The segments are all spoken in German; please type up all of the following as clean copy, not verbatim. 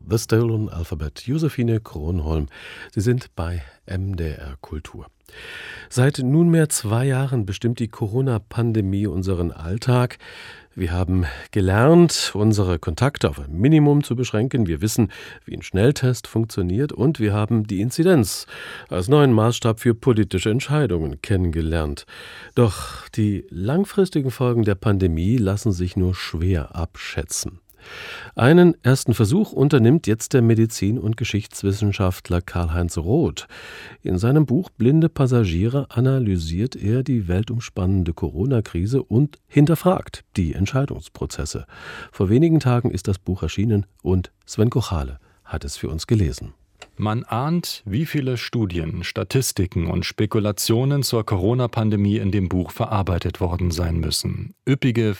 The Stolen Alphabet, Josephine Kronholm. Sie sind bei MDR Kultur. Seit nunmehr 2 Jahren bestimmt die Corona-Pandemie unseren Alltag. Wir haben gelernt, unsere Kontakte auf ein Minimum zu beschränken. Wir wissen, wie ein Schnelltest funktioniert. Und wir haben die Inzidenz als neuen Maßstab für politische Entscheidungen kennengelernt. Doch die langfristigen Folgen der Pandemie lassen sich nur schwer abschätzen. Einen ersten Versuch unternimmt jetzt der Medizin- und Geschichtswissenschaftler Karl-Heinz Roth. In seinem Buch Blinde Passagiere analysiert er die weltumspannende Corona-Krise und hinterfragt die Entscheidungsprozesse. Vor wenigen Tagen ist das Buch erschienen und Sven Kochale hat es für uns gelesen. Man ahnt, wie viele Studien, Statistiken und Spekulationen zur Corona-Pandemie in dem Buch verarbeitet worden sein müssen. Üppige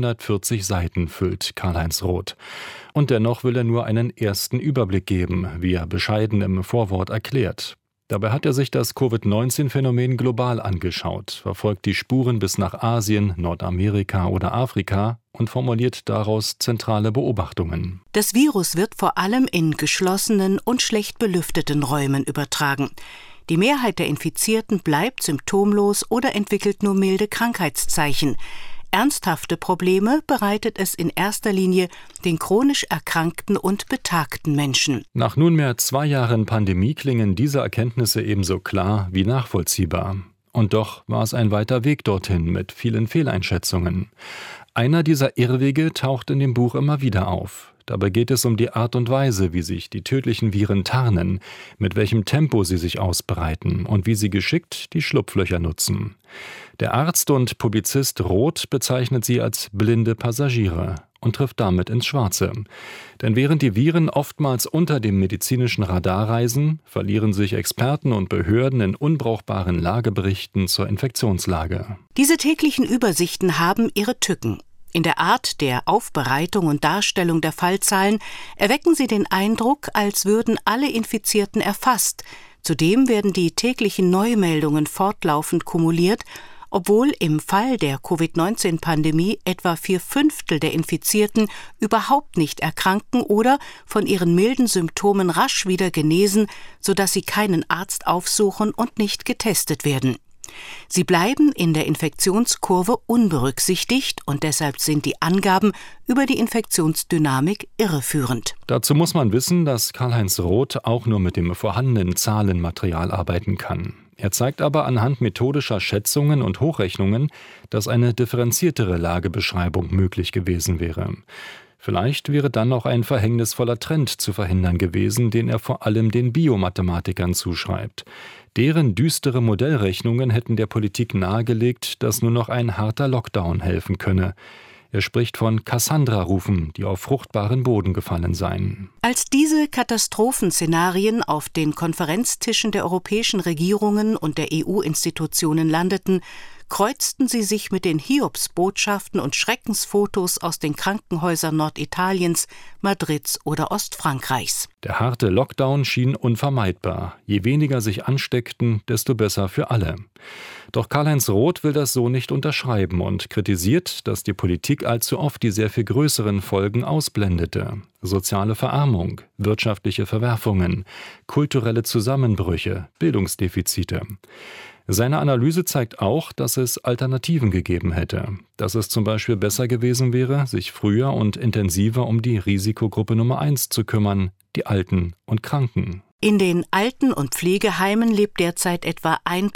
440 Seiten füllt Karl-Heinz Roth. Und dennoch will er nur einen ersten Überblick geben, wie er bescheiden im Vorwort erklärt. Dabei hat er sich das Covid-19-Phänomen global angeschaut, verfolgt die Spuren bis nach Asien, Nordamerika oder Afrika und formuliert daraus zentrale Beobachtungen. Das Virus wird vor allem in geschlossenen und schlecht belüfteten Räumen übertragen. Die Mehrheit der Infizierten bleibt symptomlos oder entwickelt nur milde Krankheitszeichen. Ernsthafte Probleme bereitet es in erster Linie den chronisch erkrankten und betagten Menschen. Nach nunmehr 2 Jahren Pandemie klingen diese Erkenntnisse ebenso klar wie nachvollziehbar. Und doch war es ein weiter Weg dorthin mit vielen Fehleinschätzungen. Einer dieser Irrwege taucht in dem Buch immer wieder auf. Dabei geht es um die Art und Weise, wie sich die tödlichen Viren tarnen, mit welchem Tempo sie sich ausbreiten und wie sie geschickt die Schlupflöcher nutzen. Der Arzt und Publizist Roth bezeichnet sie als blinde Passagiere und trifft damit ins Schwarze. Denn während die Viren oftmals unter dem medizinischen Radar reisen, verlieren sich Experten und Behörden in unbrauchbaren Lageberichten zur Infektionslage. Diese täglichen Übersichten haben ihre Tücken. In der Art der Aufbereitung und Darstellung der Fallzahlen erwecken sie den Eindruck, als würden alle Infizierten erfasst. Zudem werden die täglichen Neumeldungen fortlaufend kumuliert, obwohl im Fall der Covid-19-Pandemie etwa 4/5 der Infizierten überhaupt nicht erkranken oder von ihren milden Symptomen rasch wieder genesen, sodass sie keinen Arzt aufsuchen und nicht getestet werden. Sie bleiben in der Infektionskurve unberücksichtigt und deshalb sind die Angaben über die Infektionsdynamik irreführend. Dazu muss man wissen, dass Karl-Heinz Roth auch nur mit dem vorhandenen Zahlenmaterial arbeiten kann. Er zeigt aber anhand methodischer Schätzungen und Hochrechnungen, dass eine differenziertere Lagebeschreibung möglich gewesen wäre. Vielleicht wäre dann noch ein verhängnisvoller Trend zu verhindern gewesen, den er vor allem den Biomathematikern zuschreibt. Deren düstere Modellrechnungen hätten der Politik nahegelegt, dass nur noch ein harter Lockdown helfen könne. Er spricht von Cassandra-Rufen, die auf fruchtbaren Boden gefallen seien. Als diese Katastrophenszenarien auf den Konferenztischen der europäischen Regierungen und der EU-Institutionen landeten, kreuzten sie sich mit den Hiobsbotschaften und Schreckensfotos aus den Krankenhäusern Norditaliens, Madrids oder Ostfrankreichs. Der harte Lockdown schien unvermeidbar. Je weniger sich ansteckten, desto besser für alle. Doch Karl-Heinz Roth will das so nicht unterschreiben und kritisiert, dass die Politik allzu oft die sehr viel größeren Folgen ausblendete. Soziale Verarmung, wirtschaftliche Verwerfungen, kulturelle Zusammenbrüche, Bildungsdefizite. Seine Analyse zeigt auch, dass es Alternativen gegeben hätte. Dass es zum Beispiel besser gewesen wäre, sich früher und intensiver um die Risikogruppe Nummer 1 zu kümmern, die Alten und Kranken. In den Alten- und Pflegeheimen lebt derzeit etwa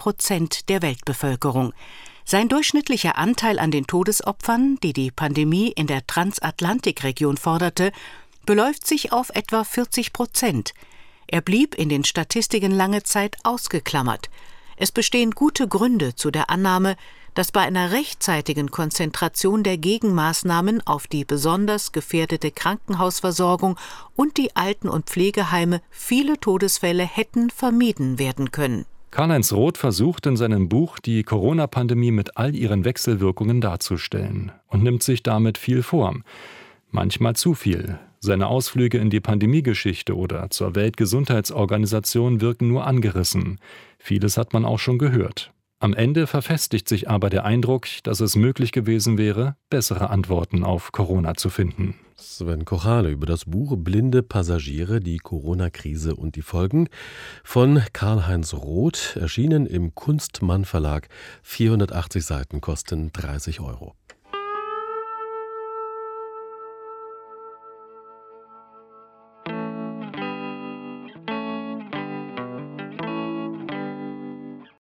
1% der Weltbevölkerung. Sein durchschnittlicher Anteil an den Todesopfern, die die Pandemie in der Transatlantikregion forderte, beläuft sich auf etwa 40%. Er blieb in den Statistiken lange Zeit ausgeklammert. Es bestehen gute Gründe zu der Annahme, dass bei einer rechtzeitigen Konzentration der Gegenmaßnahmen auf die besonders gefährdete Krankenhausversorgung und die Alten- und Pflegeheime viele Todesfälle hätten vermieden werden können. Karl-Heinz Roth versucht in seinem Buch, die Corona-Pandemie mit all ihren Wechselwirkungen darzustellen und nimmt sich damit viel vor. Manchmal zu viel. Seine Ausflüge in die Pandemiegeschichte oder zur Weltgesundheitsorganisation wirken nur angerissen. Vieles hat man auch schon gehört. Am Ende verfestigt sich aber der Eindruck, dass es möglich gewesen wäre, bessere Antworten auf Corona zu finden. Sven Kochale über das Buch Blinde Passagiere, die Corona-Krise und die Folgen von Karl-Heinz Roth, erschienen im Kunstmann Verlag. 480 Seiten kosten 30 Euro.